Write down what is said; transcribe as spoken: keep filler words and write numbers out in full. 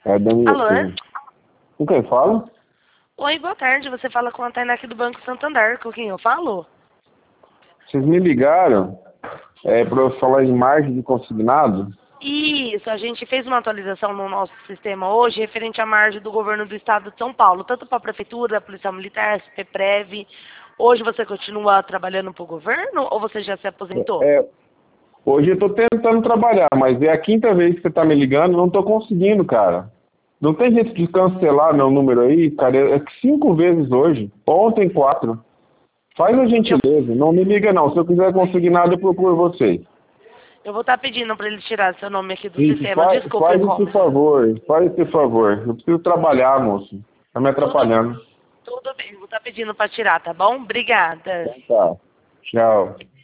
É da minha Alô? filha. Com quem fala? Oi, boa tarde. Você fala com a Tainá aqui do Banco Santander. Com quem eu falo? Vocês me ligaram é, para eu falar em margem de consignado? Isso, a gente fez uma atualização no nosso sistema hoje referente à margem do governo do estado de São Paulo, tanto para a prefeitura, polícia militar, CPPrev. Hoje você continua trabalhando para o governo ou você já se aposentou? É, hoje eu estou tentando trabalhar, mas é a quinta vez que você está me ligando, não estou conseguindo, cara. Não tem jeito de cancelar meu número aí, cara. É cinco vezes hoje. Ontem, quatro. Faz a Eu, gentileza. Não me liga, não. Se eu quiser conseguir nada, eu procuro você. eu vou estar pedindo para ele tirar seu nome aqui do Isso, sistema. faz, Desculpa, faz esse incômodo. favor. Faz esse favor. Eu preciso trabalhar, moço. Tá me Tudo, atrapalhando. tudo bem, vou estar pedindo para tirar, tá bom? Obrigada. Tá. Tchau.